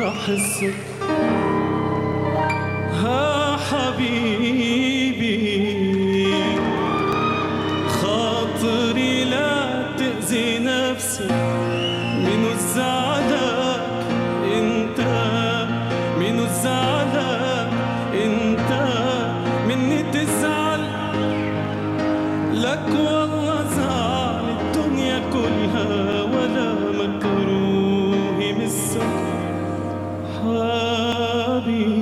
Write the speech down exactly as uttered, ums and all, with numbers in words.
أحسك ها حبيبي، خاطري لا تأذي نفسك، منو الزعلك انت، منو الزعلك انت، مني تزعل لك والله زعل الدنيا كلها ولا مكروه مسك حبيبي.